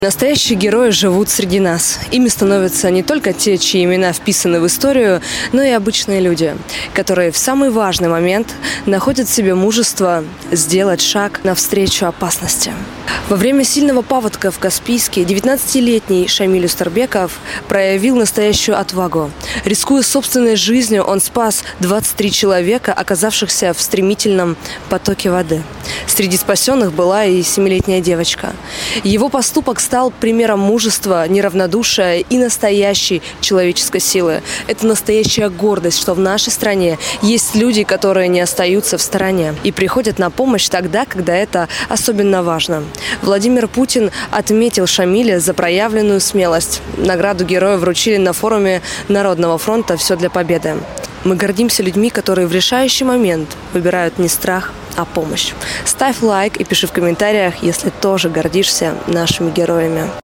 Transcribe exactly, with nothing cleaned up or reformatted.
Настоящие герои живут среди нас. Ими становятся не только те, чьи имена вписаны в историю, но и обычные люди, которые в самый важный момент находят в себе мужество сделать шаг навстречу опасности. Во время сильного паводка в Каспийске девятнадцатилетний Шамиль Устарбеков проявил настоящую отвагу. Рискуя собственной жизнью, он спас двадцать три человека, оказавшихся в стремительном потоке воды. Среди спасенных была и семилетняя девочка. Его поступок стал примером мужества, неравнодушия и настоящей человеческой силы. Это настоящая гордость, что в нашей стране есть люди, которые не остаются в стороне и приходят на помощь тогда, когда это особенно важно. Владимир Путин отметил Шамиля за проявленную смелость. Награду героя вручили на форуме Народного фронта «Все для победы». Мы гордимся людьми, которые в решающий момент выбирают не страх, а помощь. Ставь лайк и пиши в комментариях, если тоже гордишься нашими героями.